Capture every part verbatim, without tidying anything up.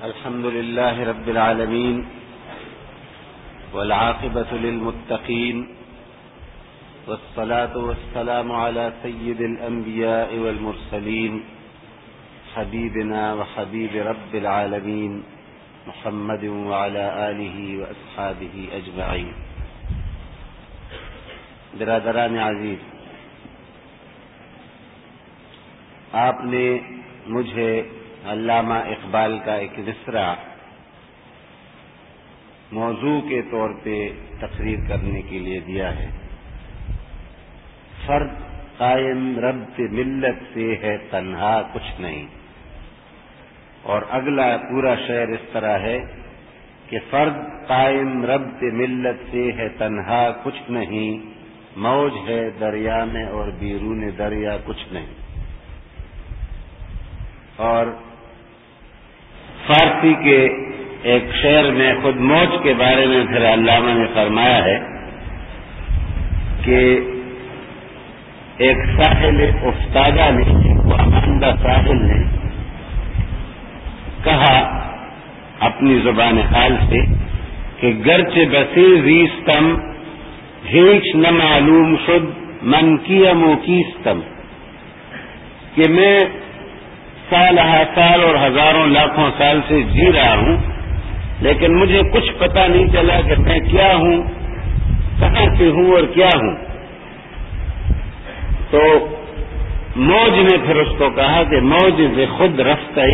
الحمد لله رب العالمين والعاقبة للمتقين والصلاة والسلام على سيد الأنبياء والمرسلين حبيبنا وحبيب رب العالمين محمد وعلى آله وأصحابه أجمعين. برادران عزیز، آپ نے مجھے علامہ اقبال کا ایک مصرع موضوع کے طور پہ تقریر کرنے کے لیے دیا ہے. فرد قائم ربط ملت سے ہے تنہا کچھ نہیں. اور اگلا پورا شعر اس طرح ہے کہ فرد قائم ربط ملت سے ہے تنہا کچھ نہیں، موج ہے دریا میں اور بیرون دریا کچھ نہیں. اور فارسی کے ایک شعر میں خود موج کے بارے میں پھر علامہ نے فرمایا ہے کہ ایک ساحل افتادہ نے، وہ اماندہ ساحل نے کہا اپنی زبان حال سے کہ گرچہ بسی زیستم ہیچ نہ معلوم شد من کیم و کیستم، کہ میں سال ہا سال اور ہزاروں لاکھوں سال سے جی رہا ہوں، لیکن مجھے کچھ پتہ نہیں چلا کہ میں کیا ہوں، کہاں سے ہوں اور کیا ہوں. تو موج نے پھر اس کو کہا کہ موج سے خود رفتہ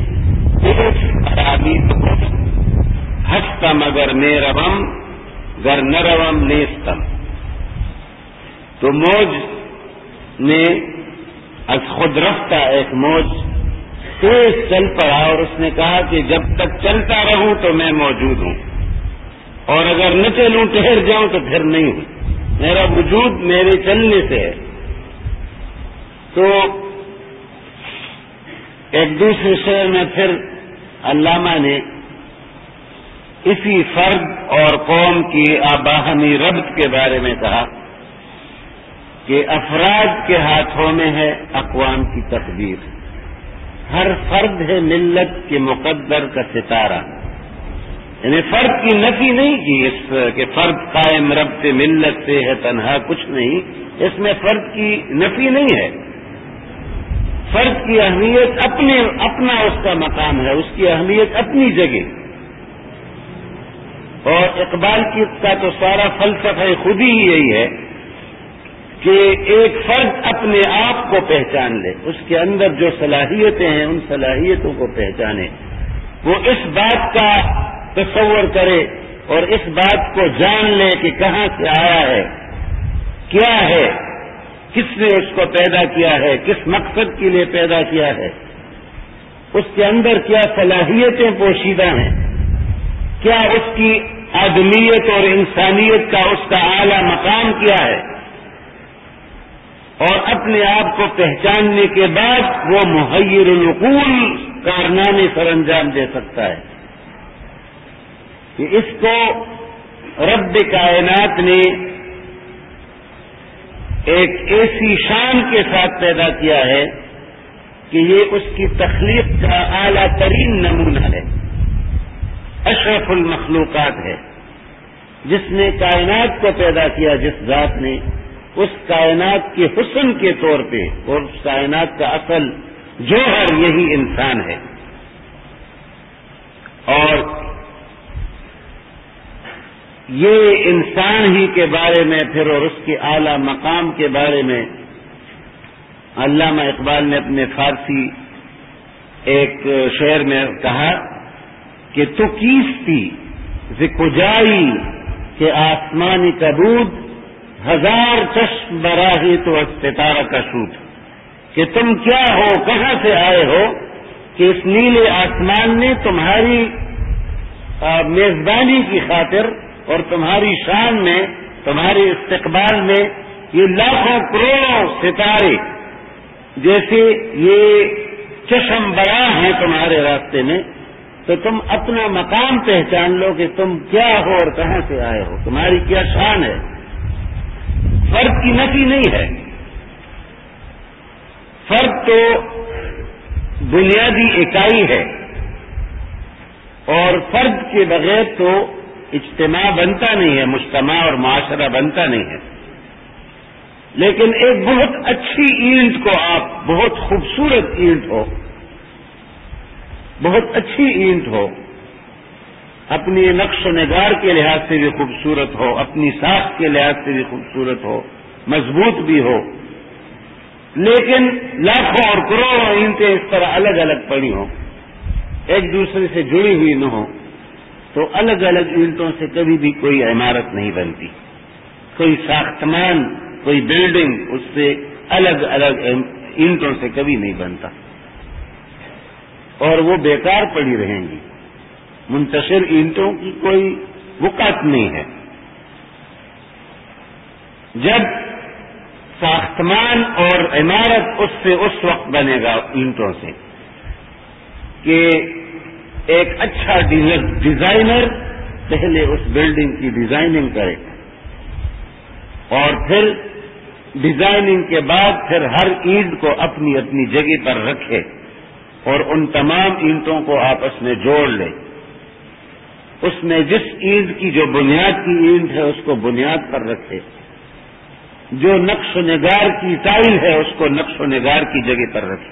ہستم اگر میں روم گر نہ روم نیستم. تو موج نے از خود رفتہ ایک موج تیز چل پڑا اور اس نے کہا کہ جب تک چلتا رہوں تو میں موجود ہوں، اور اگر نہ چلوں ٹھہر جاؤں تو پھر نہیں ہوں. میرا وجود میرے چلنے سے ہے. تو ایک دوسرے شعر میں پھر علامہ نے اسی فرد اور قوم کی باہمی ربط کے بارے میں کہا کہ افراد کے ہاتھوں میں ہے اقوام کی تقدیر. ہر فرد ہے ملت کے مقدر کا ستارہ. یعنی فرد کی نفی نہیں کی اس کہ فرد قائم ربط ملت سے ہے تنہا کچھ نہیں، اس میں فرد کی نفی نہیں ہے. فرد کی اہمیت اپنے اپنا اس کا مقام ہے، اس کی اہمیت اپنی جگہ. اور اقبال کی کا تو سارا فلسفہ خود ہی یہی ہے کہ ایک فرد اپنے آپ کو پہچان لے، اس کے اندر جو صلاحیتیں ہیں ان صلاحیتوں کو پہچانے، وہ اس بات کا تصور کرے اور اس بات کو جان لے کہ کہاں سے آیا ہے، کیا ہے، کس نے اس کو پیدا کیا ہے، کس مقصد کے لیے پیدا کیا ہے، اس کے اندر کیا صلاحیتیں پوشیدہ ہیں، کیا اس کی آدمیت اور انسانیت کا اس کا اعلیٰ مقام کیا ہے. اور اپنے آپ کو پہچاننے کے بعد وہ محیر العقول کارنامے سر انجام دے سکتا ہے. کہ اس کو رب کائنات نے ایک ایسی شان کے ساتھ پیدا کیا ہے کہ یہ اس کی تخلیق کا اعلیٰ ترین نمونہ ہے، اشرف المخلوقات ہے. جس نے کائنات کو پیدا کیا، جس ذات نے، اس کائنات کے حسن کے طور پہ، اور اس کائنات کا اصل جوہر یہی انسان ہے. اور یہ انسان ہی کے بارے میں پھر اور اس کے اعلی مقام کے بارے میں علامہ اقبال نے اپنے فارسی ایک شعر میں کہا کہ تو کیستی ز کجائی کہ آسمانی کبود ہزار چشم براہی تو ستارہ کا شوٹ. کہ تم کیا ہو، کہاں سے آئے ہو کہ اس نیلے آسمان نے تمہاری میزبانی کی خاطر اور تمہاری شان میں، تمہارے استقبال میں یہ لاکھوں کروڑوں ستارے جیسے یہ چشم براہ ہیں تمہارے راستے میں. تو تم اپنا مقام پہچان لو کہ تم کیا ہو اور کہاں سے آئے ہو، تمہاری کیا شان ہے. فرد کی نفی نہیں ہے. فرد تو بنیادی اکائی ہے. اور فرد کے بغیر تو اجتماع بنتا نہیں ہے، مجتمع اور معاشرہ بنتا نہیں ہے. لیکن ایک بہت اچھی اینٹ کو آپ، بہت خوبصورت اینٹ ہو، بہت اچھی اینٹ ہو، اپنی نقش و نگار کے لحاظ سے بھی خوبصورت ہو، اپنی ساخت کے لحاظ سے بھی خوبصورت ہو، مضبوط بھی ہو، لیکن لاکھوں اور کروڑوں اینٹیں اس طرح الگ الگ پڑی ہوں، ایک دوسرے سے جڑی ہوئی نہ ہو، تو الگ الگ اینٹوں سے کبھی بھی کوئی عمارت نہیں بنتی. کوئی ساختمان، کوئی بلڈنگ اس سے الگ الگ اینٹوں سے کبھی نہیں بنتا، اور وہ بیکار پڑی رہیں گی. منتشر اینٹوں کی کوئی وقعت نہیں ہے. جب ساختمان اور عمارت اس سے اس وقت بنے گا اینٹوں سے کہ ایک اچھا ڈیزائنر پہلے اس بلڈنگ کی ڈیزائننگ کرے، اور پھر ڈیزائننگ کے بعد پھر ہر اینٹ کو اپنی اپنی جگہ پر رکھے اور ان تمام اینٹوں کو آپس میں جوڑ لے. اس میں جس اینٹ کی جو بنیاد کی اینٹ ہے اس کو بنیاد پر رکھے، جو نقش و نگار کی ٹائل ہے اس کو نقش و نگار کی جگہ پر رکھے،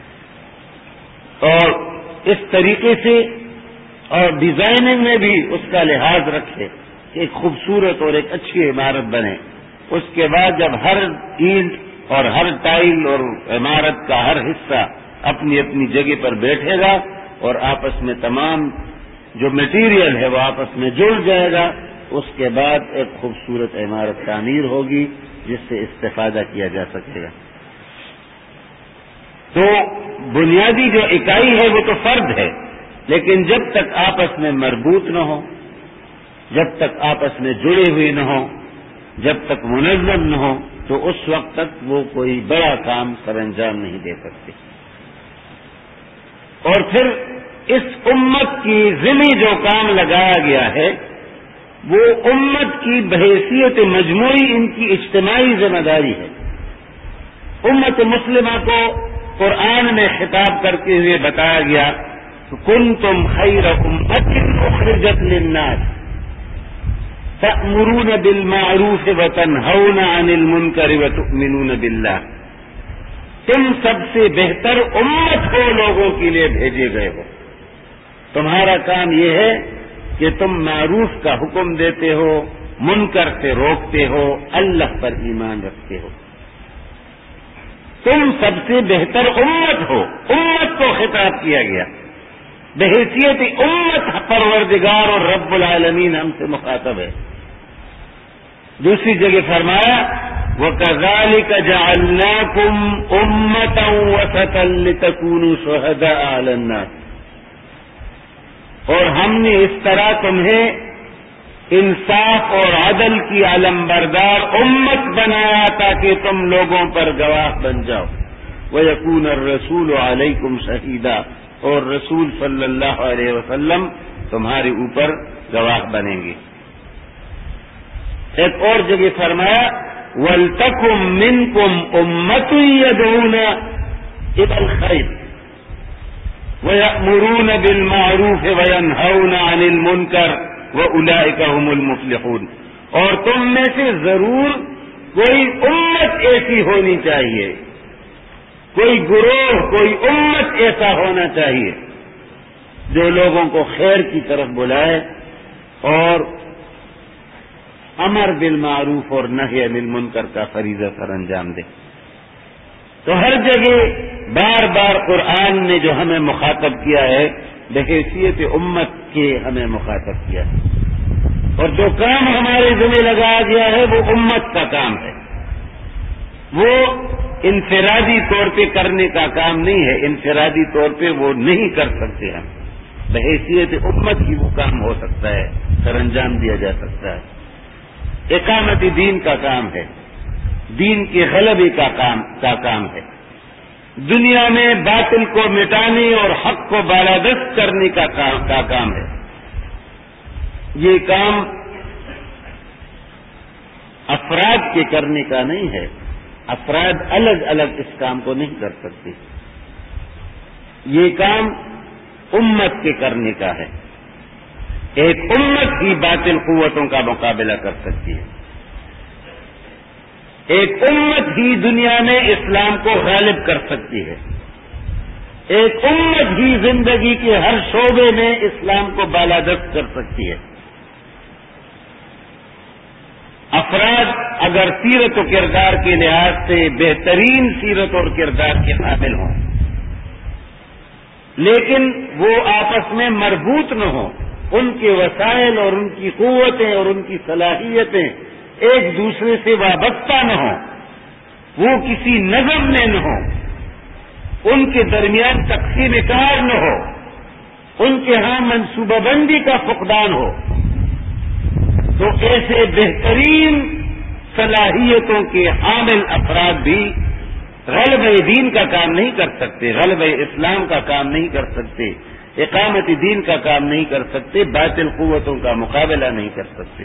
اور اس طریقے سے اور ڈیزائننگ میں بھی اس کا لحاظ رکھے کہ ایک خوبصورت اور ایک اچھی عمارت بنے. اس کے بعد جب ہر اینٹ اور ہر ٹائل اور عمارت کا ہر حصہ اپنی اپنی جگہ پر بیٹھے گا اور آپس میں تمام جو مٹیریل ہے وہ آپس میں جڑ جائے گا، اس کے بعد ایک خوبصورت عمارت تعمیر ہوگی جس سے استفادہ کیا جا سکے گا. تو بنیادی جو اکائی ہے وہ تو فرد ہے، لیکن جب تک آپس میں مربوط نہ ہو، جب تک آپس میں جڑے ہوئے نہ ہو، جب تک منظم نہ ہو، تو اس وقت تک وہ کوئی بڑا کام سر انجام نہیں دے سکتے. اور پھر اس امت کی ذمہ جو کام لگایا گیا ہے وہ امت کی بحیثیت مجموعی ان کی اجتماعی ذمہ داری ہے. امت مسلمہ کو قرآن میں خطاب کرتے ہوئے بتایا گیا کنتم خیر امت اخرجت للناس تأمرون بالمعروف وتنہون عن المنکر وتؤمنون باللہ. تم سب سے بہتر امت ہو، لوگوں کے لیے بھیجے گئے ہو. تمہارا کام یہ ہے کہ تم معروف کا حکم دیتے ہو، منکر سے روکتے ہو، اللہ پر ایمان رکھتے ہو. تم سب سے بہتر امت ہو. امت کو خطاب کیا گیا بحیثیت امت. پروردگار اور رب العالمین ہم سے مخاطب ہے. دوسری جگہ فرمایا وَكَذَلِكَ جَعَلْنَاكُمْ أُمَّةً وَسَطًا لِتَكُونُوا شُهَدَاءَ عَلَى النَّاسِ. اور ہم نے اس طرح تمہیں انصاف اور عدل کی علمبردار امت بنایا تاکہ تم لوگوں پر گواہ بن جاؤ. وَيَكُونَ الرَّسُولُ عَلَيْكُمْ شَهِيدًا. اور رسول صلی اللہ علیہ وسلم تمہارے اوپر گواہ بنیں گے. ایک اور جگہ فرمایا وَلْتَكُمْ مِنْكُمْ أُمَّةٌ يَدْعُونَ إِلَى الْخَيْرِ وَيَأْمُرُونَ بِالْمَعْرُوفِ وَيَنْهَوْنَ عَنِ الْمُنْكَرِ وَأُولَئِكَ هُمُ الْمُفْلِحُونَ. اور تم میں سے ضرور کوئی امت ایسی ہونی چاہیے، کوئی گروہ، کوئی امت ایسا ہونا چاہیے جو لوگوں کو خیر کی طرف بلائے اور امر بالمعروف اور نہی عن المنکر کا فریضہ سر انجام دے. تو ہر جگہ بار بار قرآن نے جو ہمیں مخاطب کیا ہے بحیثیت امت کے ہمیں مخاطب کیا ہے، اور جو کام ہمارے ذمہ لگایا گیا ہے وہ امت کا کام ہے. وہ انفرادی طور پہ کرنے کا کام نہیں ہے. انفرادی طور پہ وہ نہیں کر سکتے ہم. بحیثیت امت ہی وہ کام ہو سکتا ہے، سر انجام دیا جا سکتا ہے. اقامت دین کا کام ہے، دین کے غلبے کا کام کا کام ہے. دنیا میں باطل کو مٹانے اور حق کو بالادست کرنے کا کام کا کام ہے. یہ کام افراد کے کرنے کا نہیں ہے. افراد الگ الگ اس کام کو نہیں کر سکتے. یہ کام امت کے کرنے کا ہے. ایک امت ہی باطل قوتوں کا مقابلہ کر سکتی ہے. ایک امت ہی دنیا میں اسلام کو غالب کر سکتی ہے. ایک امت ہی زندگی کے ہر شعبے میں اسلام کو بالادست کر سکتی ہے. افراد اگر سیرت و کردار کے لحاظ سے بہترین سیرت اور کردار کے قابل ہوں، لیکن وہ آپس میں مربوط نہ ہوں، ان کے وسائل اور ان کی قوتیں اور ان کی صلاحیتیں ایک دوسرے سے وابستہ نہ ہوں، وہ کسی نظم میں نہ ہوں، ان کے درمیان تقسیم کار نہ ہو، ان کے ہاں منصوبہ بندی کا فقدان ہو، تو ایسے بہترین صلاحیتوں کے حامل افراد بھی غلبہ دین کا کام نہیں کر سکتے، غلبہ اسلام کا کام نہیں کر سکتے، اقامت دین کا کام نہیں کر سکتے، باطل قوتوں کا مقابلہ نہیں کر سکتے.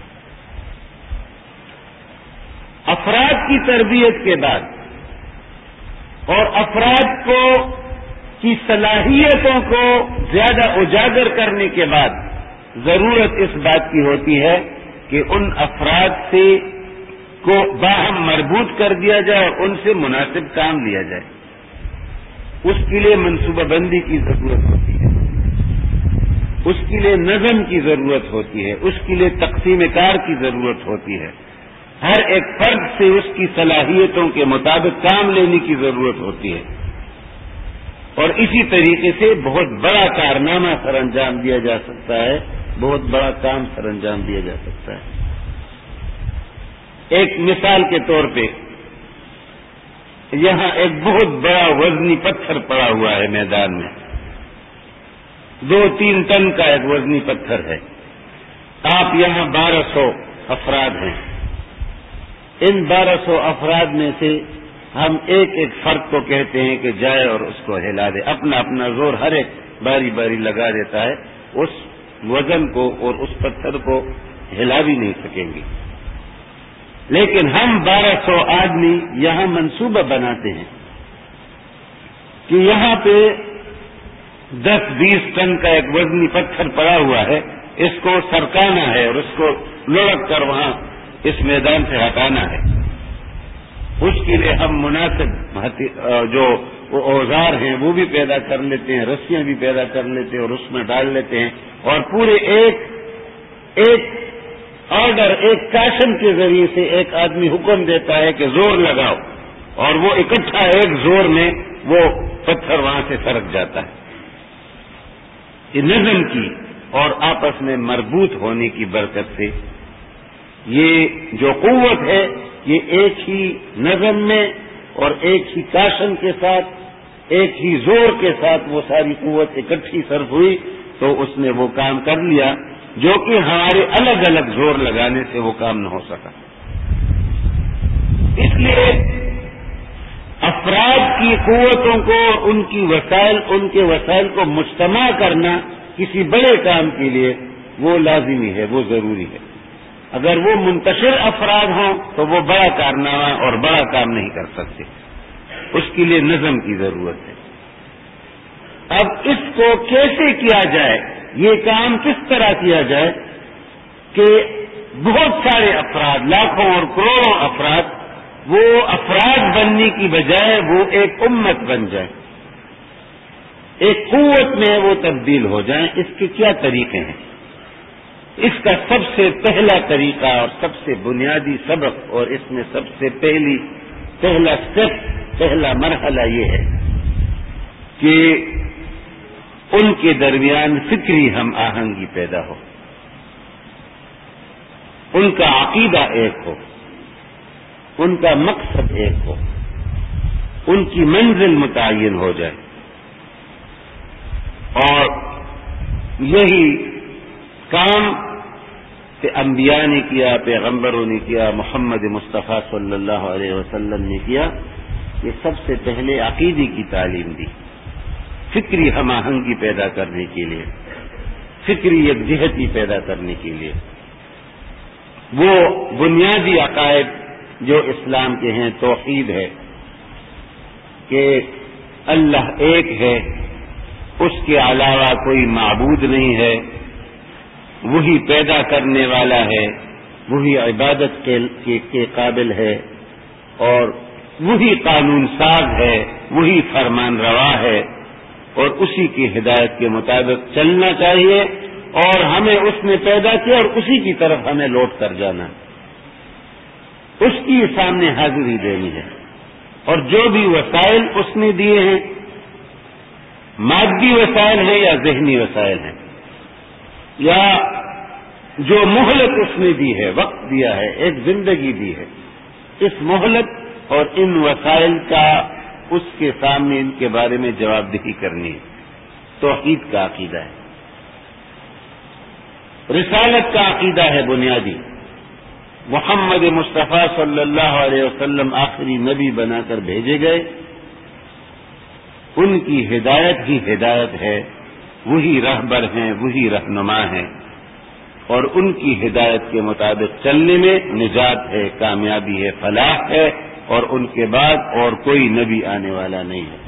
افراد کی تربیت کے بعد اور افراد کو کی صلاحیتوں کو زیادہ اجاگر کرنے کے بعد ضرورت اس بات کی ہوتی ہے کہ ان افراد سے کو باہم مربوط کر دیا جائے اور ان سے مناسب کام لیا جائے. اس کے لیے منصوبہ بندی کی ضرورت ہوتی ہے، اس کے لیے نظم کی ضرورت ہوتی ہے، اس کے لیے تقسیم کار کی ضرورت ہوتی ہے. ہر ایک فرد سے اس کی صلاحیتوں کے مطابق کام لینے کی ضرورت ہوتی ہے، اور اسی طریقے سے بہت بڑا کارنامہ سر انجام دیا جا سکتا ہے، بہت بڑا کام سر انجام دیا جا سکتا ہے. ایک مثال کے طور پہ یہاں ایک بہت بڑا وزنی پتھر پڑا ہوا ہے میدان میں، دو تین ٹن کا ایک وزنی پتھر ہے. آپ یہاں بارہ سو افراد ہیں. ان بارہ سو افراد میں سے ہم ایک ایک فرد کو کہتے ہیں کہ جائے اور اس کو ہلا دے. اپنا اپنا زور ہر ایک باری باری لگا دیتا ہے، اس وزن کو اور اس پتھر کو ہلا بھی نہیں سکیں گے. لیکن ہم بارہ سو آدمی یہاں منصوبہ بناتے ہیں کہ یہاں پہ دس بیس ٹن کا ایک وزنی پتھر پڑا ہوا ہے، اس کو سرکانا ہے اور اس کو لڑک کر وہاں اس میدان سے ہٹانا ہے. اس کے لیے ہم مناسب جو اوزار ہیں وہ بھی پیدا کر لیتے ہیں، رسیاں بھی پیدا کر لیتے ہیں اور اس میں ڈال لیتے ہیں، اور پورے ایک ایک آرڈر ایک کاشن کے ذریعے سے ایک آدمی حکم دیتا ہے کہ زور لگاؤ، اور وہ اکٹھا ایک زور میں وہ پتھر وہاں سے سرک جاتا ہے. یہ نظم کی اور آپس میں مربوط ہونے کی برکت سے یہ جو قوت ہے یہ ایک ہی نظم میں اور ایک ہی کاشن کے ساتھ ایک ہی زور کے ساتھ وہ ساری قوت اکٹھی صرف ہوئی تو اس نے وہ کام کر لیا جو کہ ہمارے الگ الگ زور لگانے سے وہ کام نہ ہو سکا. اس لیے افراد کی قوتوں کو ان کی وسائل ان کے وسائل کو مجتمع کرنا کسی بڑے کام کے لیے وہ لازمی ہے، وہ ضروری ہے. اگر وہ منتشر افراد ہوں تو وہ بڑا کارنامہ اور بڑا کام نہیں کر سکتے، اس کے لیے نظم کی ضرورت ہے. اب اس کو کیسے کیا جائے، یہ کام کس طرح کیا جائے کہ بہت سارے افراد، لاکھوں اور کروڑوں افراد، وہ افراد بننے کی بجائے وہ ایک امت بن جائیں، ایک قوت میں وہ تبدیل ہو جائیں. اس کے کیا طریقے ہیں؟ اس کا سب سے پہلا طریقہ اور سب سے بنیادی سبق اور اس میں سب سے پہلی پہلا اسٹیپ پہلا مرحلہ یہ ہے کہ ان کے درمیان فکری ہم آہنگی پیدا ہو، ان کا عقیدہ ایک ہو، ان کا مقصد ایک ہو، ان کی منزل متعین ہو جائے. اور یہی کام کہ انبیاء نے کیا، پیغمبروں نے کیا، محمد مصطفیٰ صلی اللہ علیہ وسلم نے کیا. یہ سب سے پہلے عقیدے کی تعلیم دی، فکری ہم آہنگی پیدا کرنے کے لیے، فکری یکجہتی پیدا کرنے کے لیے. وہ بنیادی عقائد جو اسلام کے ہیں، توحید ہے کہ اللہ ایک ہے، اس کے علاوہ کوئی معبود نہیں ہے، وہی پیدا کرنے والا ہے، وہی عبادت کے, کے, کے قابل ہے، اور وہی قانون ساز ہے، وہی فرمان روا ہے، اور اسی کی ہدایت کے مطابق چلنا چاہیے، اور ہمیں اس نے پیدا کیا اور اسی کی طرف ہمیں لوٹ کر جانا، اس کی سامنے حاضری دینی ہے، اور جو بھی وسائل اس نے دیے ہیں، مادی وسائل ہیں یا ذہنی وسائل ہیں، یا جو مہلت اس نے دی ہے، وقت دیا ہے، ایک زندگی دی ہے، اس مہلت اور ان وسائل کا اس کے سامنے ان کے بارے میں جواب دہی کرنی ہے۔ توحید کا عقیدہ ہے، رسالت کا عقیدہ ہے بنیادی۔ محمد مصطفیٰ صلی اللہ علیہ وسلم آخری نبی بنا کر بھیجے گئے، ان کی ہدایت ہی ہدایت ہے، وہی رہبر ہیں، وہی رہنما ہیں، اور ان کی ہدایت کے مطابق چلنے میں نجات ہے، کامیابی ہے، فلاح ہے، اور ان کے بعد اور کوئی نبی آنے والا نہیں ہے۔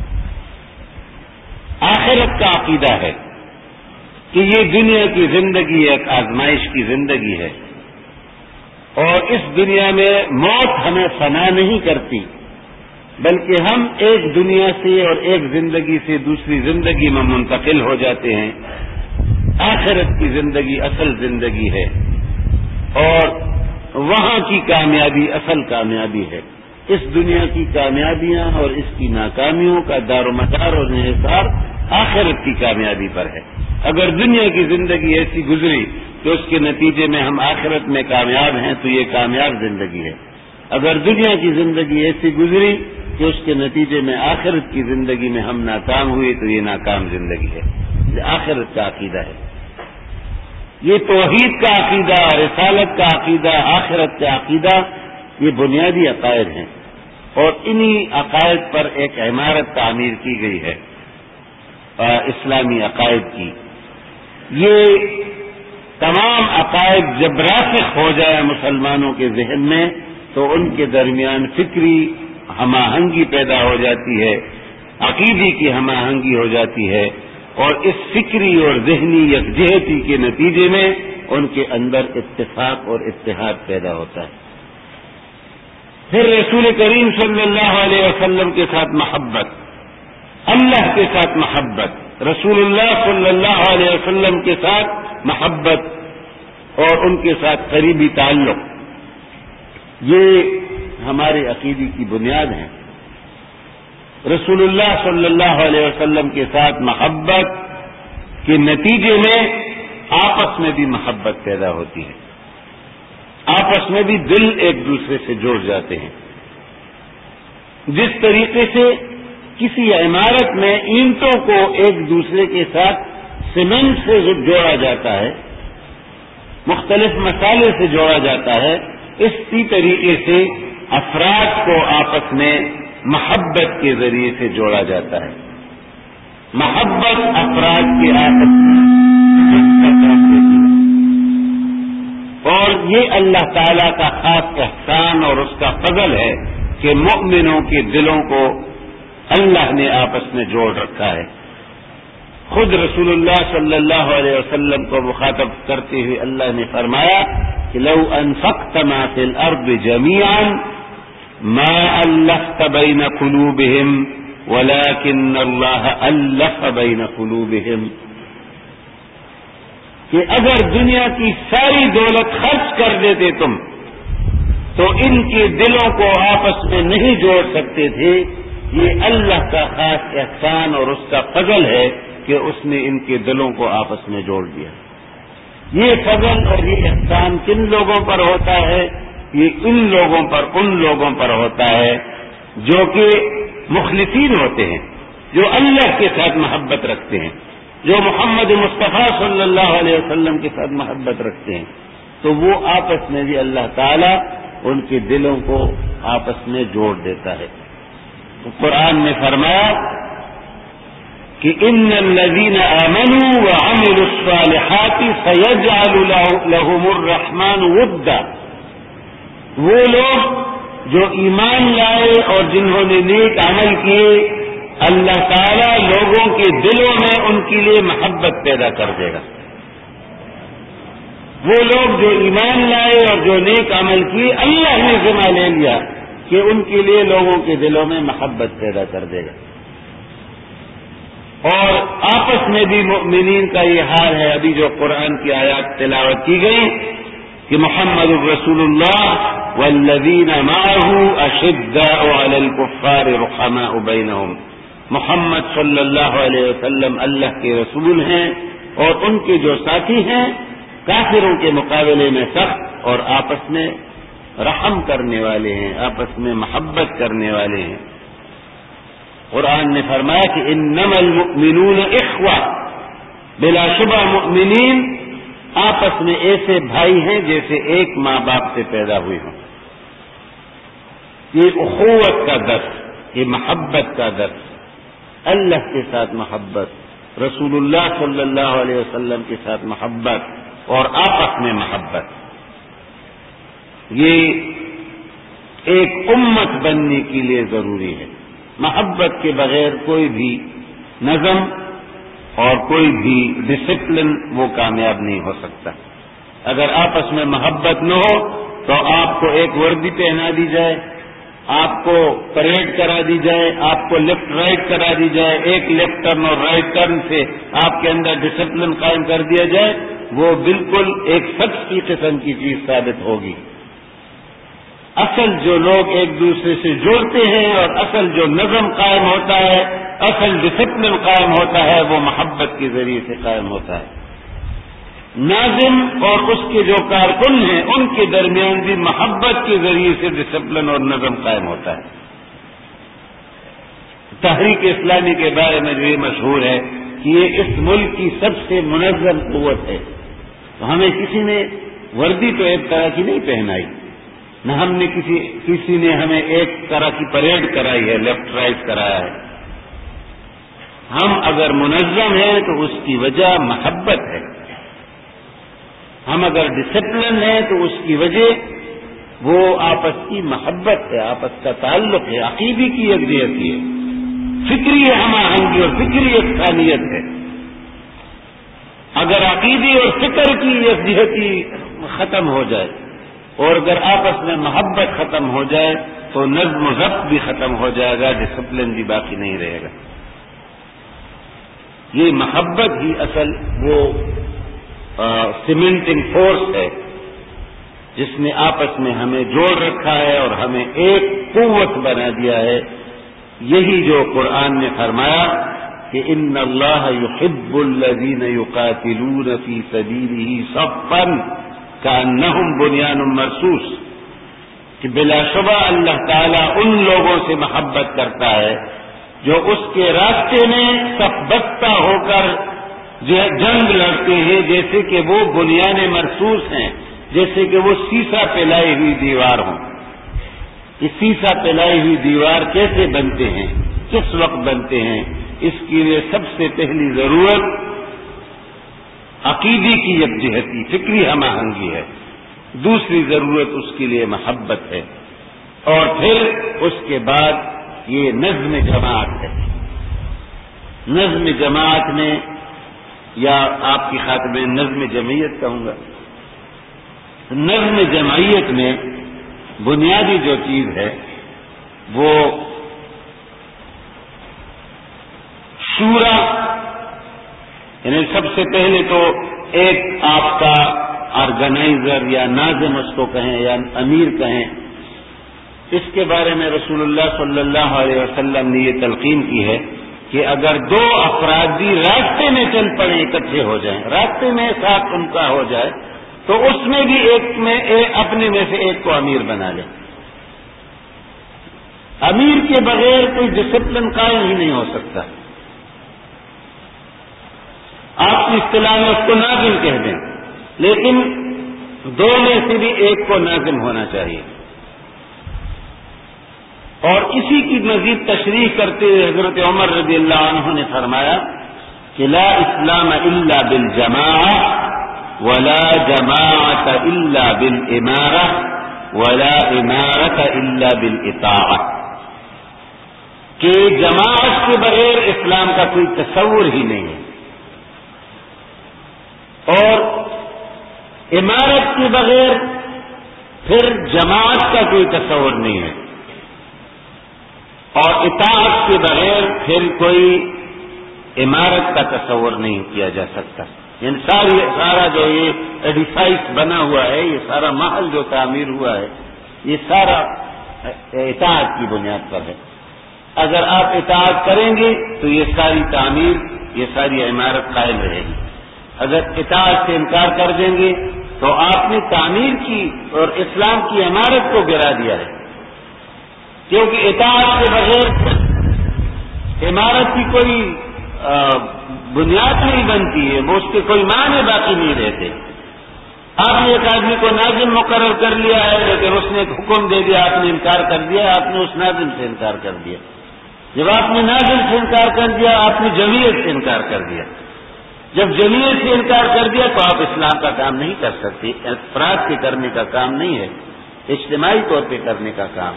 آخرت کا عقیدہ ہے کہ یہ دنیا کی زندگی ایک آزمائش کی زندگی ہے، اور اس دنیا میں موت ہمیں فنا نہیں کرتی، بلکہ ہم ایک دنیا سے اور ایک زندگی سے دوسری زندگی میں منتقل ہو جاتے ہیں۔ آخرت کی زندگی اصل زندگی ہے، اور وہاں کی کامیابی اصل کامیابی ہے۔ اس دنیا کی کامیابیاں اور اس کی ناکامیوں کا دار و مدار اور انحصار آخرت کی کامیابی پر ہے۔ اگر دنیا کی زندگی ایسی گزری کہ اس کے نتیجے میں ہم آخرت میں کامیاب ہیں تو یہ کامیاب زندگی ہے، اگر دنیا کی زندگی ایسی گزری کہ اس کے نتیجے میں آخرت کی زندگی میں ہم ناکام ہوئے تو یہ ناکام زندگی ہے۔ یہ آخرت کا عقیدہ ہے، یہ توحید کا عقیدہ، رسالت کا عقیدہ، آخرت کا عقیدہ، یہ بنیادی عقائد ہیں، اور انہی عقائد پر ایک عمارت تعمیر کی گئی ہے اسلامی عقائد کی۔ یہ تمام عقائد جب راسخ ہو جائے مسلمانوں کے ذہن میں تو ان کے درمیان فکری ہم آہنگی پیدا ہو جاتی ہے، عقیدے کی ہم آہنگی ہو جاتی ہے، اور اس فکری اور ذہنی یکجہتی کے نتیجے میں ان کے اندر اتفاق اور اتحاد پیدا ہوتا ہے۔ پھر رسول کریم صلی اللہ علیہ وسلم کے ساتھ محبت، اللہ کے ساتھ محبت، رسول اللہ صلی اللہ علیہ وسلم کے ساتھ محبت اور ان کے ساتھ قریبی تعلق، یہ ہمارے عقیدے کی بنیاد ہے۔ رسول اللہ صلی اللہ علیہ وسلم کے ساتھ محبت کے نتیجے میں آپس میں بھی محبت پیدا ہوتی ہے، آپس میں بھی دل ایک دوسرے سے جوڑ جاتے ہیں۔ جس طریقے سے کسی عمارت میں اینٹوں کو ایک دوسرے کے ساتھ سیمنٹ سے جوڑا جاتا ہے، مختلف مسالے سے جوڑا جاتا ہے، اسی طریقے سے افراد کو آپس میں محبت کے ذریعے سے جوڑا جاتا ہے۔ محبت افراد کے آپس میں اور یہ اللہ تعالی کا خاص احسان اور اس کا فضل ہے کہ مؤمنوں کے دلوں کو اللہ نے آپس میں جوڑ رکھا ہے۔ خود رسول اللہ صلی اللہ علیہ وسلم کو مخاطب کرتے ہوئے اللہ نے فرمایا کہ لو انفقت ما فی الارض جميعا ما الفت بین قلوبهم ولكن اللہ الف بین قلوبهم، کہ اگر دنیا کی ساری دولت خرچ کر دیتے تم تو ان کے دلوں کو آپس میں نہیں جوڑ سکتے تھے۔ یہ اللہ کا خاص احسان اور اس کا فضل ہے کہ اس نے ان کے دلوں کو آپس میں جوڑ دیا۔ یہ فضل اور یہ احسان کن لوگوں پر ہوتا ہے؟ یہ ان لوگوں پر ان لوگوں پر ہوتا ہے جو کہ مخلصین ہوتے ہیں، جو اللہ کے ساتھ محبت رکھتے ہیں، جو محمد مصطفیٰ صلی اللہ علیہ وسلم کے ساتھ محبت رکھتے ہیں، تو وہ آپس میں بھی اللہ تعالیٰ ان کے دلوں کو آپس میں جوڑ دیتا ہے۔ تو قرآن نے فرمایا کہ ان الذین آمنوا وعملوا الصالحات سیجعل لهم الرحمن ودا، وہ لوگ جو ایمان لائے اور جنہوں نے نیک عمل کیے، اللہ تعالیٰ لوگوں کے دلوں میں ان کے لیے محبت پیدا کر دے گا۔ وہ لوگ جو ایمان لائے اور جو نیک عمل کی، اللہ نے ذمہ لے لیا کہ ان کے لیے لوگوں کے دلوں میں محبت پیدا کر دے گا. اور آپس میں بھی مؤمنین کا یہ حال ہے. ابھی جو قرآن کی آیات تلاوت کی گئی کہ محمد الرسول اللہ والذین معه اشداء علی الکفار رحماء بینہم. محمد صلی اللہ علیہ وسلم اللہ کے رسول ہیں اور ان کے جو ساتھی ہیں کافروں کے مقابلے میں سخت اور آپس میں رحم کرنے والے ہیں، آپس میں محبت کرنے والے ہیں. قرآن نے فرمایا کہ انما المؤمنون اخوہ، بلا شبہ مؤمنین آپس میں ایسے بھائی ہیں جیسے ایک ماں باپ سے پیدا ہوئے ہوں. یہ اخوت کا درس، یہ محبت کا درس، اللہ کے ساتھ محبت، رسول اللہ صلی اللہ علیہ وسلم کے ساتھ محبت اور آپس میں محبت، یہ ایک امت بننے کے لیے ضروری ہے. محبت کے بغیر کوئی بھی نظم اور کوئی بھی ڈسپلن وہ کامیاب نہیں ہو سکتا. اگر آپس میں محبت نہ ہو تو آپ کو ایک وردی پہنا دی جائے، آپ کو پریڈ کرا دی جائے، آپ کو لیفٹ رائٹ کرا دی جائے، ایک لیفٹ ٹرن اور رائٹ ٹرن سے آپ کے اندر ڈسپلن قائم کر دیا جائے، وہ بالکل ایک شخص کی قسم کی چیز ثابت ہوگی. اصل جو لوگ ایک دوسرے سے جوڑتے ہیں اور اصل جو نظم قائم ہوتا ہے، اصل ڈسپلن قائم ہوتا ہے، وہ محبت کے ذریعے سے قائم ہوتا ہے. ناظم اور اس کے جو کارکن ہیں ان کے درمیان بھی محبت کے ذریعے سے ڈسپلن اور نظم قائم ہوتا ہے. تحریک اسلامی کے بارے میں جو یہ مشہور ہے کہ یہ اس ملک کی سب سے منظم قوت ہے. تو ہمیں کسی نے وردی تو ایک طرح کی نہیں پہنائی، نہ ہم نے کسی کسی نے ہمیں ایک طرح کی پریڈ کرائی ہے، لیفٹ رائٹ کرایا ہے. ہم اگر منظم ہیں تو اس کی وجہ محبت ہے. ہم اگر ڈسپلن ہیں تو اس کی وجہ وہ آپس کی محبت ہے، آپس کا تعلق ہے، عقیدے کی یکجہتی ہے، فکری ہم آہنگی اور فکری یکسانیت ہے. اگر عقیدے اور فکر کی یکجہتی ختم ہو جائے اور اگر آپس میں محبت ختم ہو جائے تو نظم و ضبط بھی ختم ہو جائے گا، ڈسپلن بھی باقی نہیں رہے گا. یہ محبت ہی اصل وہ سیمنٹنگ فورس ہے جس نے آپس میں ہمیں جوڑ رکھا ہے اور ہمیں ایک قوت بنا دیا ہے. یہی جو قرآن نے فرمایا کہ ان اللہ یحب الذین یقاتلون فی سبیلہ صفا کأنہم بنیان مرصوص، کہ بلا شبہ اللہ تعالیٰ ان لوگوں سے محبت کرتا ہے جو اس کے راستے میں صف بستہ ہو کر جنگ لڑتے ہیں، جیسے کہ وہ بنیان مرصوص ہیں، جیسے کہ وہ سیسا پلائی ہوئی دیوار ہوں. یہ سیسا پلائی ہوئی دیوار کیسے بنتے ہیں، کس وقت بنتے ہیں؟ اس کے لیے سب سے پہلی ضرورت عقیدے کی یکجہتی، فکری ہم آہنگی ہے. دوسری ضرورت اس کے لیے محبت ہے، اور پھر اس کے بعد یہ نظم جماعت ہے. نظم جماعت میں، یا آپ کی خاطر میں نظم جمعیت کہوں گا، نظم جمعیت میں بنیادی جو چیز ہے وہ شورا، یعنی سب سے پہلے تو ایک آپ کا آرگنائزر یا ناظم اس کو کہیں یا امیر کہیں، اس کے بارے میں رسول اللہ صلی اللہ علیہ وسلم نے یہ تلقین کی ہے کہ اگر دو افراد بھی راستے میں چل پڑیں، اکٹھے ہو جائیں، راستے میں ساتھ ان کا ہو جائے، تو اس میں بھی ایک میں ایک اپنے میں سے ایک کو امیر بنا لے. امیر کے بغیر کوئی ڈسپلن قائم ہی نہیں ہو سکتا. آپ کی اصطلاح میں اس کو ناظم کہہ دیں، لیکن دو میں سے بھی ایک کو ناظم ہونا چاہیے. اور اسی کی مزید تشریح کرتے ہوئے حضرت عمر رضی اللہ عنہ نے فرمایا کہ لا اسلام الا بالجماعہ ولا جماعت الا بالامارہ ولا امارت الا بالاطاعہ، کہ جماعت کے بغیر اسلام کا کوئی تصور ہی نہیں ہے، اور عمارت کے بغیر پھر جماعت کا کوئی تصور نہیں ہے، اور اطاعت کے بغیر پھر کوئی عمارت کا تصور نہیں کیا جا سکتا. یعنی ساری سارا جو یہ ایڈیفائس بنا ہوا ہے، یہ سارا محل جو تعمیر ہوا ہے، یہ سارا اطاعت کی بنیاد پر ہے. اگر آپ اطاعت کریں گے تو یہ ساری تعمیر، یہ ساری عمارت قائم رہے گی. اگر اطاعت سے انکار کر دیں گے تو آپ نے تعمیر کی اور اسلام کی عمارت کو گرا دیا ہے، کیونکہ اطاعت کے بغیر عمارت کی کوئی بنیاد نہیں بنتی ہے، وہ اس کے کوئی معنی باقی نہیں رہتے. آپ نے ایک آدمی کو ناظم مقرر کر لیا ہے، لیکن اس نے ایک حکم دے دیا، آپ نے انکار کر دیا، آپ نے اس ناظم سے انکار کر دیا. جب آپ نے ناظم سے انکار کر دیا، آپ نے جمعیت سے انکار کر دیا. جب جمعیت سے انکار کر دیا تو آپ اسلام کا کام نہیں کر سکتے. افراد کے کرنے کا کام نہیں ہے، اجتماعی طور پہ کرنے کا کام.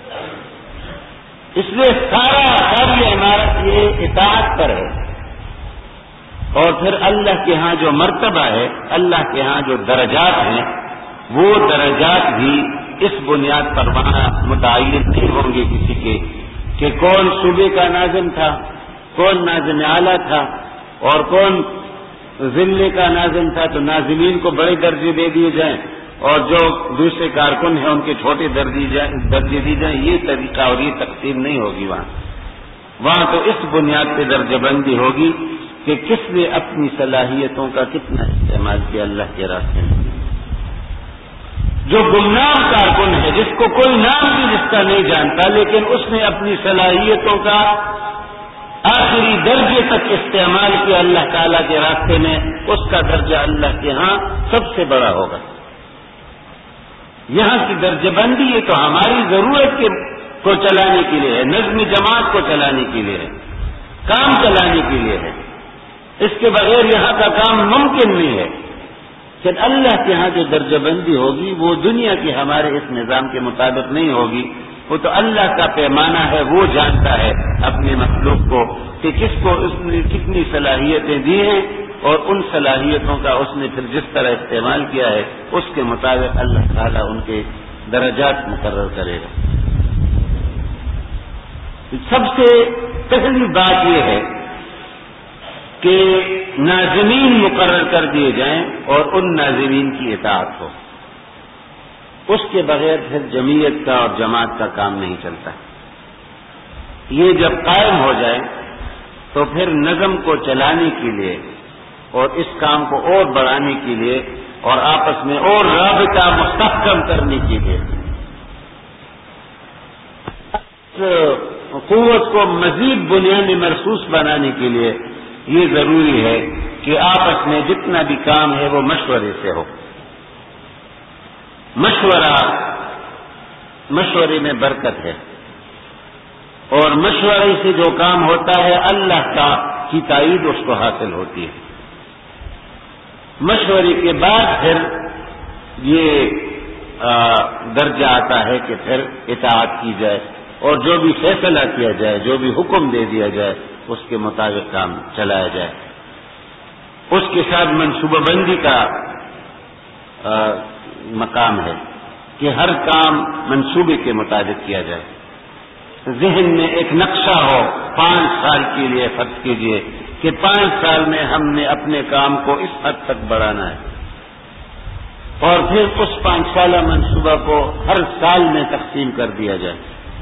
اس لیے سارا ساری عمارت یہ اطاعت پر ہے. اور پھر اللہ کے ہاں جو مرتبہ ہے، اللہ کے ہاں جو درجات ہیں، وہ درجات بھی اس بنیاد پر وہاں متعین نہیں ہوں گے کسی کے کہ کون صوبے کا ناظم تھا، کون ناظم اعلیٰ تھا، اور کون ضلع کا ناظم تھا تو ناظمین کو بڑے درجے دے دیے جائیں اور جو دوسرے کارکن ہیں ان کے چھوٹے درجے دی جائیں. یہ طریقہ اور یہ تقسیم نہیں ہوگی. وہاں وہاں تو اس بنیاد پہ درجہ بندی ہوگی کہ کس نے اپنی صلاحیتوں کا کتنا استعمال کیا اللہ کے راستے میں. جو گمنام کارکن ہے، جس کو کوئی نام بھی جس کا نہیں جانتا، لیکن اس نے اپنی صلاحیتوں کا آخری درجے تک استعمال کیا اللہ تعالیٰ کے راستے میں، اس کا درجہ اللہ کے ہاں سب سے بڑا ہوگا. یہاں کی درجہ بندی یہ تو ہماری ضرورت کے کو چلانے کے لیے ہے، نظم جماعت کو چلانے کے لیے ہے، کام چلانے کے لیے ہے. اس کے بغیر یہاں کا کام ممکن نہیں ہے. کہ اللہ کے ہاں جو درجہ بندی ہوگی وہ دنیا کے ہمارے اس نظام کے مطابق نہیں ہوگی. وہ تو اللہ کا پیمانہ ہے، وہ جانتا ہے اپنے مخلوق کو کہ کس کو اس نے کتنی صلاحیتیں دی ہیں، اور ان صلاحیتوں کا اس نے پھر جس طرح استعمال کیا ہے اس کے مطابق اللہ تعالیٰ ان کے درجات مقرر کرے گا. سب سے پہلی بات یہ ہے کہ ناظمین مقرر کر دیے جائیں اور ان ناظمین کی اطاعت ہو. اس کے بغیر پھر جمعیت کا اور جماعت کا کام نہیں چلتا. یہ جب قائم ہو جائے تو پھر نظم کو چلانے کے لیے اور اس کام کو اور بڑھانے کے لیے اور آپس میں اور رابطہ مستحکم کرنے کے لیے، اس قوت کو مزید بنیادی محسوس بنانے کے لیے یہ ضروری ہے کہ آپس میں جتنا بھی کام ہے وہ مشورے سے ہو. مشورہ مشورے میں برکت ہے، اور مشورے سے جو کام ہوتا ہے اللہ کا کی تائید اس کو حاصل ہوتی ہے. مشورے کے بعد پھر یہ درجہ آتا ہے کہ پھر اطاعت کی جائے اور جو بھی فیصلہ کیا جائے، جو بھی حکم دے دیا جائے اس کے مطابق کام چلایا جائے. اس کے ساتھ منصوبہ بندی کا مقام ہے کہ ہر کام منصوبے کے مطابق کیا جائے. ذہن میں ایک نقشہ ہو پانچ سال کے لیے، فرض کیجیے کہ پانچ سال میں ہم نے اپنے کام کو اس حد تک بڑھانا ہے، اور پھر اس پانچ سالہ منصوبہ کو ہر سال میں تقسیم کر دیا جائے،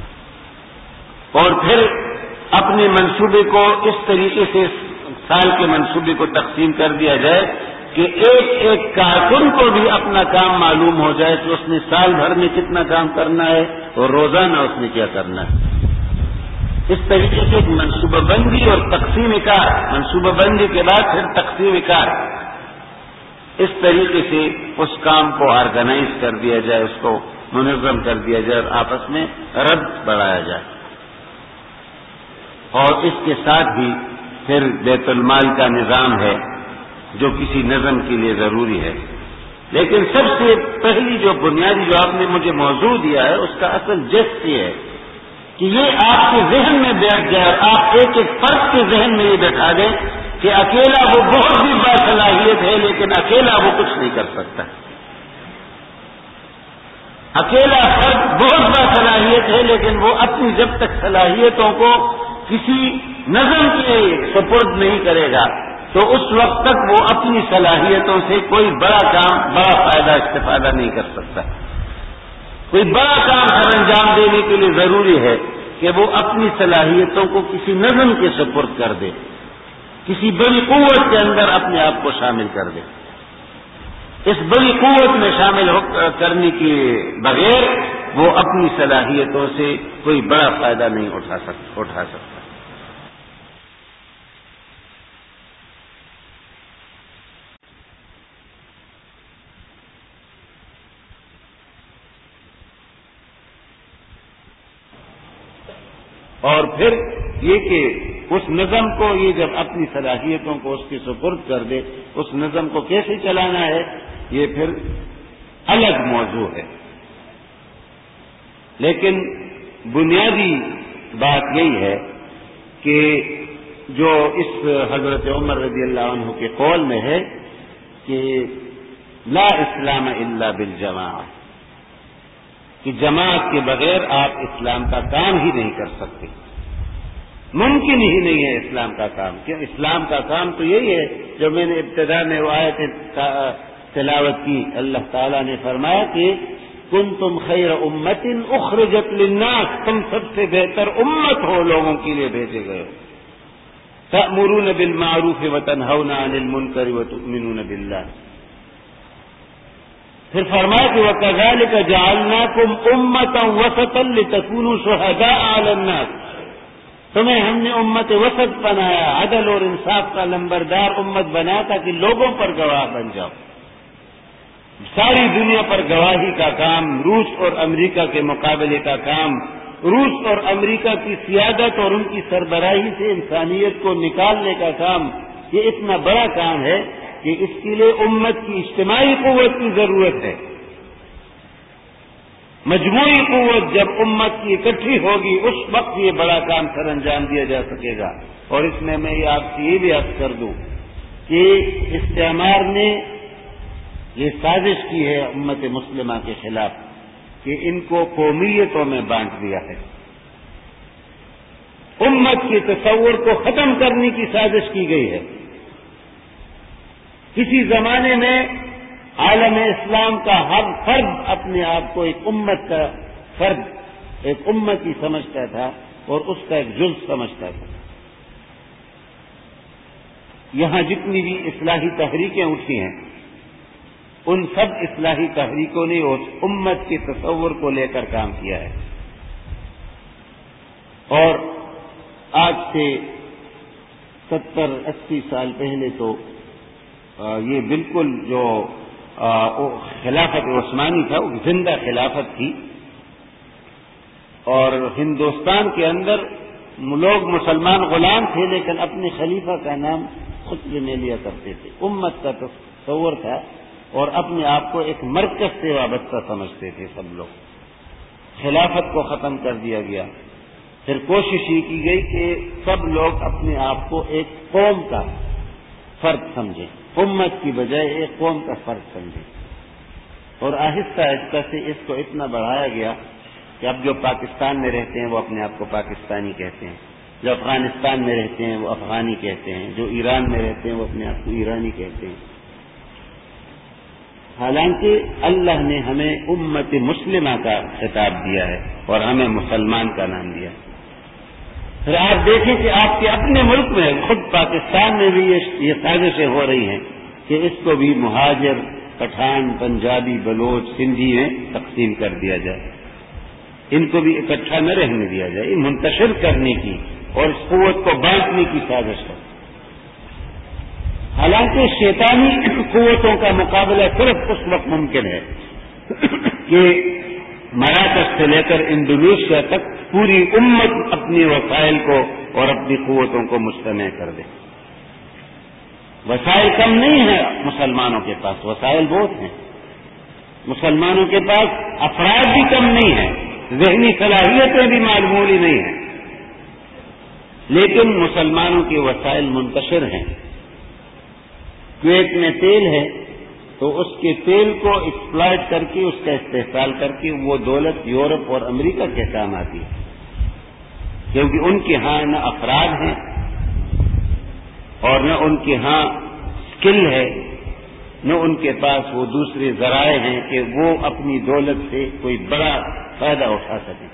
اور پھر اپنے منصوبے کو اس طریقے سے سال کے منصوبے کو تقسیم کر دیا جائے کہ ایک ایک کارکن کو بھی اپنا کام معلوم ہو جائے کہ اس نے سال بھر میں کتنا کام کرنا ہے اور روزانہ اس نے کیا کرنا ہے. اس طریقے سے ایک منصوبہ بندی اور تقسیم کار، منصوبہ بندی کے بعد پھر تقسیم کار، اس طریقے سے اس کام کو آرگنائز کر دیا جائے، اس کو منظم کر دیا جائے اور آپس میں رد بڑھایا جائے. اور اس کے ساتھ بھی پھر بیت المال کا نظام ہے جو کسی نظم کے لیے ضروری ہے. لیکن سب سے پہلی جو بنیادی جو آپ نے مجھے موضوع دیا ہے اس کا اصل جست یہ ہے کہ یہ آپ کے ذہن میں بیٹھ جائے اور آپ ایک ایک فرد کے ذہن میں یہ بیٹھا دیں کہ اکیلا وہ بہت ہی باصلاحیت ہے لیکن اکیلا وہ کچھ نہیں کر سکتا. اکیلا فرد بہت باصلاحیت ہے لیکن وہ اپنی جب تک صلاحیتوں کو کسی نظم کے سپرد نہیں کرے گا تو اس وقت تک وہ اپنی صلاحیتوں سے کوئی بڑا کام بڑا فائدہ استفادہ نہیں کر سکتا. کوئی بڑا کام سر انجام دینے کے لیے ضروری ہے کہ وہ اپنی صلاحیتوں کو کسی نظم کے سپرد کر دے, کسی بڑی قوت کے اندر اپنے آپ کو شامل کر دے. اس بڑی قوت میں شامل کرنے کے بغیر وہ اپنی صلاحیتوں سے کوئی بڑا فائدہ نہیں اٹھا سکتا اٹھا سکتا اور پھر یہ کہ اس نظم کو یہ جب اپنی صلاحیتوں کو اس کے سپرد کر دے, اس نظم کو کیسے چلانا ہے یہ پھر الگ موضوع ہے. لیکن بنیادی بات یہی ہے کہ جو اس حضرت عمر رضی اللہ عنہ کے قول میں ہے کہ لا اسلام الا بالجماعہ, کہ جماعت کے بغیر آپ اسلام کا کام ہی نہیں کر سکتے. ممکن ہی نہیں ہے اسلام کا کام. کہ اسلام کا کام تو یہی ہے جو میں نے ابتدا میں وہ آیت تلاوت کی. اللہ تعالیٰ نے فرمایا کہ کنتم خیر امت اخرجت للناس, تم سب سے بہتر امت ہو, لوگوں کے لیے بھیجے گئے ہو. تأمرون بالمعروف وتنہون عن المنکر وتؤمنون باللہ. پھر فرمایا کہ وَكَذَلِكَ جَعَلْنَاكُمْ أُمَّةً وَسَطًا لِتَكُونُوا شُهَدَاءَ عَلَى النَّاسِ, تمہیں ہم نے امت وسط بنایا, عدل اور انصاف کا لمبردار امت بنایا تاکہ لوگوں پر گواہ بن جاؤ. ساری دنیا پر گواہی کا کام, روس اور امریکہ کے مقابلے کا کام, روس اور امریکہ کی سیادت اور ان کی سربراہی سے انسانیت کو نکالنے کا کام, یہ اتنا بڑا کام ہے کہ اس کے لیے امت کی اجتماعی قوت کی ضرورت ہے. مجموعی قوت جب امت کی اکٹھی ہوگی اس وقت یہ بڑا کام سر انجام دیا جا سکے گا. اور اس میں میں یہ آپ سے یہ بھی عرض کر دوں کہ استعمار نے یہ سازش کی ہے امت مسلمہ کے خلاف کہ ان کو قومیتوں میں بانٹ دیا ہے. امت کے تصور کو ختم کرنے کی سازش کی گئی ہے. کسی زمانے میں عالم اسلام کا ہر فرد اپنے آپ کو ایک امت کا فرد, ایک امتی سمجھتا تھا اور اس کا ایک جز سمجھتا تھا. یہاں جتنی بھی اصلاحی تحریکیں اٹھی ہیں ان سب اصلاحی تحریکوں نے اس امت کے تصور کو لے کر کام کیا ہے. اور آج سے ستر اسی سال پہلے تو یہ بالکل جو خلافت عثمانی تھا وہ زندہ خلافت تھی, اور ہندوستان کے اندر لوگ مسلمان غلام تھے لیکن اپنے خلیفہ کا نام خود میں لیا کرتے تھے. امت کا تصور تھا اور اپنے آپ کو ایک مرکز سے وابستہ سمجھتے تھے سب لوگ. خلافت کو ختم کر دیا گیا. پھر کوشش یہ کی گئی کہ سب لوگ اپنے آپ کو ایک قوم کا فرد سمجھیں, امت کی بجائے ایک قوم کا فرد سمجھیں. اور آہستہ آہستہ سے اس کو اتنا بڑھایا گیا کہ اب جو پاکستان میں رہتے ہیں وہ اپنے آپ کو پاکستانی کہتے ہیں, جو افغانستان میں رہتے ہیں وہ افغانی کہتے ہیں, جو ایران میں رہتے ہیں وہ اپنے آپ کو ایرانی کہتے ہیں. حالانکہ اللہ نے ہمیں امت مسلمہ کا خطاب دیا ہے اور ہمیں مسلمان کا نام دیا. پھر آپ دیکھیں کہ آپ کے اپنے ملک میں خود پاکستان میں بھی یہ سازشیں ہو رہی ہیں کہ اس کو بھی مہاجر, پٹھان, پنجابی, بلوچ, سندھی میں تقسیم کر دیا جائے. ان کو بھی اکٹھا نہ رہنے دیا جائے, منتشر کرنے کی اور اس قوت کو بانٹنے کی سازش ہے. حالانکہ شیطانی قوتوں کا مقابلہ صرف اس وقت ممکن ہے کہ مراکش سے لے کر انڈونیشیا تک پوری امت اپنی وسائل کو اور اپنی قوتوں کو مجتمع کر دے. وسائل کم نہیں ہیں مسلمانوں کے پاس, وسائل بہت ہیں. مسلمانوں کے پاس افراد بھی کم نہیں ہیں, ذہنی صلاحیتیں بھی معلومی نہیں ہیں, لیکن مسلمانوں کے وسائل منتشر ہیں. کویت میں تیل ہے تو اس کے تیل کو ایکسپلائٹ کر کے، اس کا استحصال کر کے وہ دولت یورپ اور امریکہ کے کام آتی ہے، کیونکہ ان کے ہاں نہ افراد ہیں اور نہ ان کے ہاں اسکل ہے، نہ ان کے پاس وہ دوسرے ذرائع ہیں کہ وہ اپنی دولت سے کوئی بڑا فائدہ اٹھا سکیں۔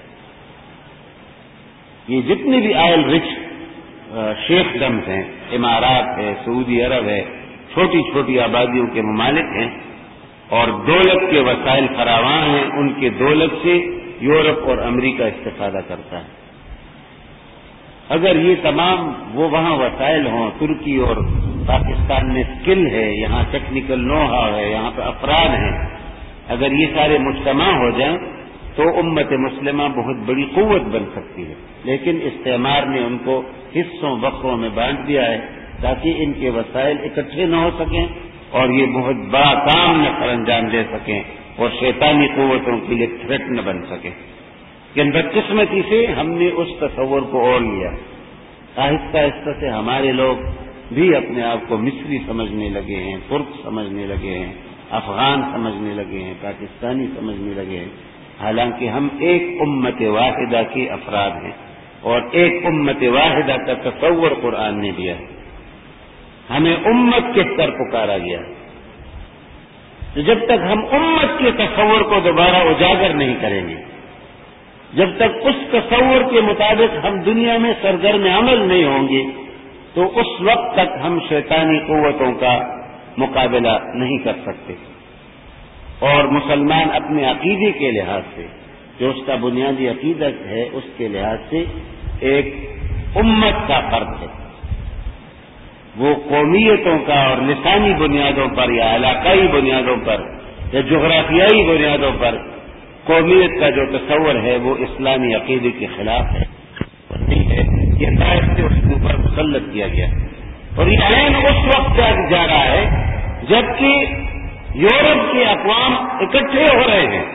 یہ جتنے بھی آئل رچ شیخ ڈمز ہیں، امارات ہے، سعودی عرب ہے، چھوٹی چھوٹی آبادیوں کے ممالک ہیں اور دولت کے وسائل فراواں ہیں، ان کے دولت سے یورپ اور امریکہ استفادہ کرتا ہے۔ اگر یہ تمام وہ وہاں وسائل ہوں، ترکی اور پاکستان میں اسکل ہے، یہاں ٹیکنیکل نو ہاؤ ہے، یہاں پہ افراد ہیں، اگر یہ سارے مجتمع ہو جائیں تو امت مسلمہ بہت بڑی قوت بن سکتی ہے، لیکن استعمار نے ان کو حصوں بخروں میں بانٹ دیا ہے تاکہ ان کے وسائل اکٹھے نہ ہو سکیں اور یہ بہت بڑا کام نہ سر انجام دے سکیں اور شیطانی قوتوں کے لیے تھریٹ نہ بن سکیں۔ لیکن بدقسمتی سے ہم نے اس تصور کو اوڑھ لیا، آہستہ آہستہ سے ہمارے لوگ بھی اپنے آپ کو مصری سمجھنے لگے ہیں، ترک سمجھنے لگے ہیں، افغان سمجھنے لگے ہیں، پاکستانی سمجھنے لگے ہیں، حالانکہ ہم ایک امت واحدہ کے افراد ہیں اور ایک امت واحدہ کا تصور قرآن نے دیا ہے، ہمیں امت کہہ کر پکارا گیا۔ تو جب تک ہم امت کے تصور کو دوبارہ اجاگر نہیں کریں گے، جب تک اس تصور کے مطابق ہم دنیا میں سرگرم عمل نہیں ہوں گے، تو اس وقت تک ہم شیطانی قوتوں کا مقابلہ نہیں کر سکتے۔ اور مسلمان اپنے عقیدے کے لحاظ سے، جو اس کا بنیادی عقیدہ ہے، اس کے لحاظ سے ایک امت کا فرد ہے۔ وہ قومیتوں کا اور لسانی بنیادوں پر یا علاقائی بنیادوں پر یا جغرافیائی بنیادوں پر قومیت کا جو تصور ہے وہ اسلامی عقیدے کے خلاف ہے، یہ دائر سے اس کے اوپر مسلط کیا گیا اور یہ عین اس وقت جا رہا ہے جبکہ یورپ کے اقوام اکٹھے ہو رہے ہیں۔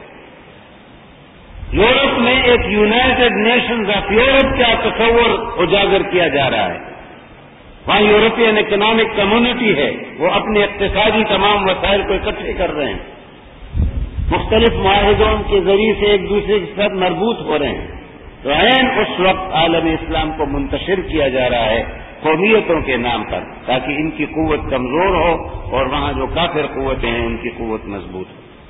یورپ میں ایک یونائٹڈ نیشنز آف یورپ کا تصور اجاگر کیا جا رہا ہے، وہاں یورپین اکنامک کمیونٹی ہے، وہ اپنے اقتصادی تمام وسائل کو اکٹھے کر رہے ہیں، مختلف معاہدوں کے ذریعے سے ایک دوسرے کے ساتھ مربوط ہو رہے ہیں۔ تو عین اس وقت عالم اسلام کو منتشر کیا جا رہا ہے قومیتوں کے نام پر، تاکہ ان کی قوت کمزور ہو اور وہاں جو کافر قوتیں ہیں ان کی قوت مضبوط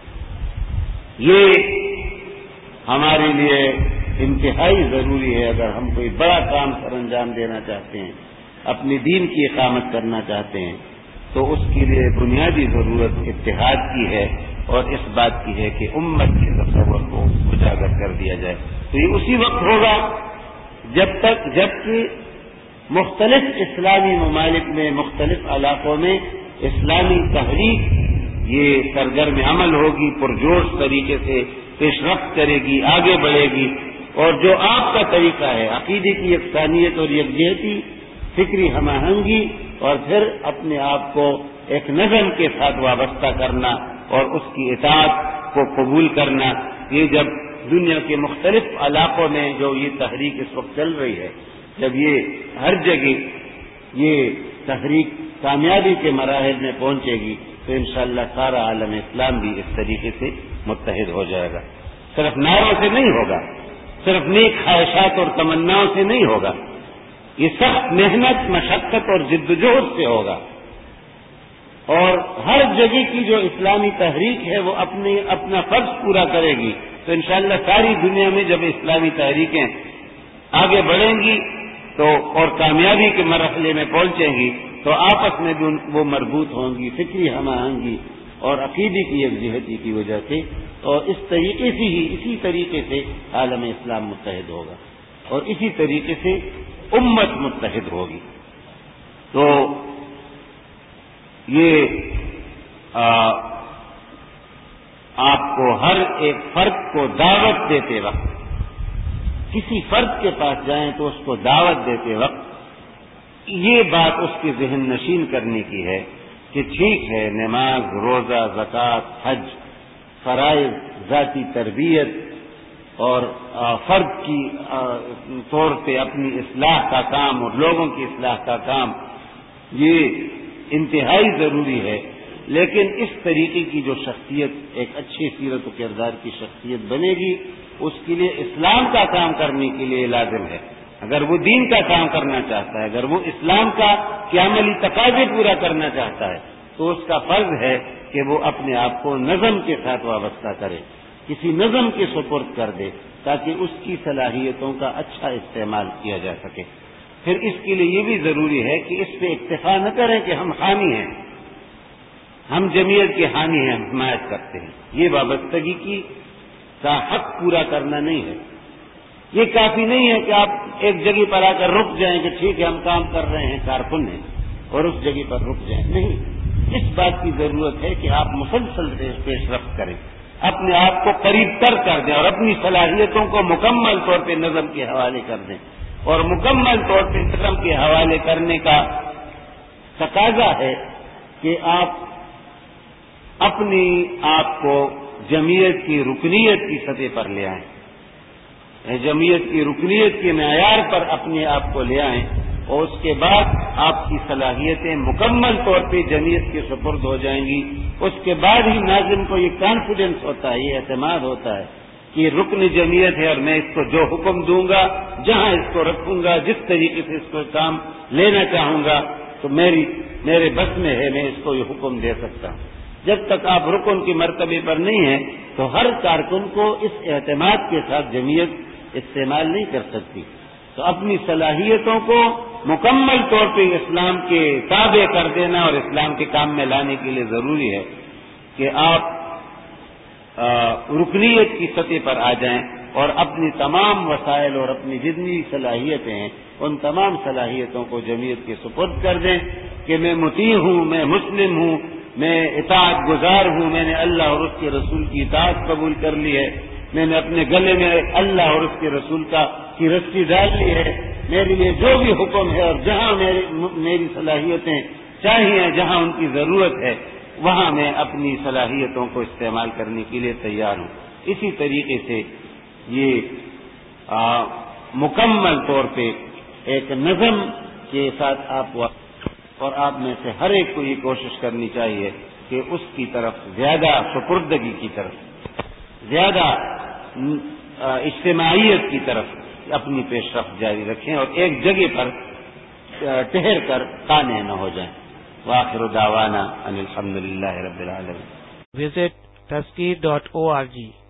ہو۔ یہ ہمارے لیے انتہائی ضروری ہے اگر ہم کوئی بڑا کام سر انجام دینا چاہتے ہیں، اپنے دین کی اقامت کرنا چاہتے ہیں، تو اس کے لیے بنیادی ضرورت اتحاد کی ہے اور اس بات کی ہے کہ امت کے تصور کو اجاگر کر دیا جائے۔ تو یہ اسی وقت ہوگا جب تک جبکہ مختلف اسلامی ممالک میں، مختلف علاقوں میں اسلامی تحریک یہ سرگرم عمل ہوگی، پرجوش طریقے سے پیش رفت کرے گی، آگے بڑھے گی، اور جو آپ کا طریقہ ہے عقیدے کی یکسانیت اور یکجہتی، فکری ہم آہنگی، اور پھر اپنے آپ کو ایک نظم کے ساتھ وابستہ کرنا اور اس کی اطاعت کو قبول کرنا، یہ جب دنیا کے مختلف علاقوں میں جو یہ تحریک اس وقت چل رہی ہے، جب یہ ہر جگہ یہ تحریک کامیابی کے مراحل میں پہنچے گی تو انشاءاللہ سارا عالم اسلام بھی اس طریقے سے متحد ہو جائے گا۔ صرف نعروں سے نہیں ہوگا، صرف نیک خواہشات اور تمناؤں سے نہیں ہوگا، یہ سخت محنت، مشقت اور جدوجہد سے ہوگا، اور ہر جگہ کی جو اسلامی تحریک ہے وہ اپنی اپنا فرض پورا کرے گی تو انشاءاللہ ساری دنیا میں جب اسلامی تحریکیں آگے بڑھیں گی تو اور کامیابی کے مرحلے میں پہنچیں گی تو آپس میں بھی وہ مربوط ہوں گی، فکری ہم آہنگی اور عقیدے کی یکجہتی کی وجہ سے، اور اس طریقے سے ہی اسی طریقے سے عالم اسلام متحد ہوگا اور اسی طریقے سے امت متحد ہوگی۔ تو یہ آ, آپ کو ہر ایک فرد کو دعوت دیتے وقت، کسی فرد کے پاس جائیں تو اس کو دعوت دیتے وقت یہ بات اس کے ذہن نشین کرنے کی ہے کہ ٹھیک ہے، نماز، روزہ، زکوٰۃ، حج، فرائض، ذاتی تربیت اور فرد کی طور پہ اپنی اصلاح کا کام اور لوگوں کی اصلاح کا کام، یہ انتہائی ضروری ہے، لیکن اس طریقے کی جو شخصیت ایک اچھی سیرت و کردار کی شخصیت بنے گی، اس کے لیے اسلام کا کام کرنے کے لیے لازم ہے۔ اگر وہ دین کا کام کرنا چاہتا ہے، اگر وہ اسلام کا عملی تقاضے پورا کرنا چاہتا ہے، تو اس کا فرض ہے کہ وہ اپنے آپ کو نظم کے ساتھ وابستہ کرے، کسی نظم کے سپرد کر دے، تاکہ اس کی صلاحیتوں کا اچھا استعمال کیا جا سکے۔ پھر اس کے لیے یہ بھی ضروری ہے کہ اس پہ اکتفا نہ کریں کہ ہم حامی ہیں، ہم جمعیت کے حامی ہیں، ہم حمایت کرتے ہیں۔ یہ وابستگی کی کا حق پورا کرنا نہیں ہے۔ یہ کافی نہیں ہے کہ آپ ایک جگہ پر آ کر رک جائیں کہ ٹھیک ہے ہم کام کر رہے ہیں، کارکن ہیں، اور اس جگہ پر رک جائیں۔ نہیں، اس بات کی ضرورت ہے کہ آپ مسلسل پیش رفت کریں، اپنے آپ کو قریب تر کر دیں اور اپنی صلاحیتوں کو مکمل طور پہ نظم کے حوالے کر دیں، اور مکمل طور پہ نظم کے حوالے کرنے کا تقاضا ہے کہ آپ اپنی آپ کو جمعیت کی رکنیت کی سطح پر لے آئیں، جمعیت کی رکنیت کے معیار پر اپنے آپ کو لے آئیں، اور اس کے بعد آپ کی صلاحیتیں مکمل طور پہ جمعیت کے سپرد ہو جائیں گی۔ اس کے بعد ہی ناظم کو یہ کانفیڈنس ہوتا ہے، یہ اعتماد ہوتا ہے کہ یہ رکن جمعیت ہے اور میں اس کو جو حکم دوں گا، جہاں اس کو رکھوں گا، جس طریقے سے اس کو کام لینا چاہوں گا، تو میری میرے بس میں ہے، میں اس کو یہ حکم دے سکتا ہوں۔ جب تک آپ رکن کی مرتبے پر نہیں ہیں تو ہر کارکن کو اس اعتماد کے ساتھ جمعیت استعمال نہیں کر سکتی۔ تو اپنی صلاحیتوں کو مکمل طور پہ اسلام کے تابع کر دینا اور اسلام کے کام میں لانے کے لیے ضروری ہے کہ آپ رکنیت کی سطح پر آ جائیں اور اپنی تمام وسائل اور اپنی جتنی صلاحیتیں ہیں ان تمام صلاحیتوں کو جمعیت کے سپرد کر دیں کہ میں مطیع ہوں، میں مسلم ہوں، میں اطاعت گزار ہوں، میں نے اللہ اور اس کے رسول کی اطاعت قبول کر لی ہے، میں نے اپنے گلے میں اللہ اور اس کے رسول کا کی رسی ڈال لی ہے، میرے لیے جو بھی حکم ہے اور جہاں میری میری صلاحیتیں چاہیے، جہاں ان کی ضرورت ہے، وہاں میں اپنی صلاحیتوں کو استعمال کرنے کے لیے تیار ہوں۔ اسی طریقے سے یہ آ, مکمل طور پہ ایک نظم کے ساتھ آپ اور آپ میں سے ہر ایک کو یہ کوشش کرنی چاہیے کہ اس کی طرف زیادہ سپردگی کی طرف، زیادہ اجتماعیت کی طرف اپنی پیش رفت جاری رکھیں اور ایک جگہ پر ٹھہر کر قانع نہ ہو جائیں۔ وآخر دعوانا ان الحمد للہ رب العالمین۔ Visit Tazkeer dot O R جی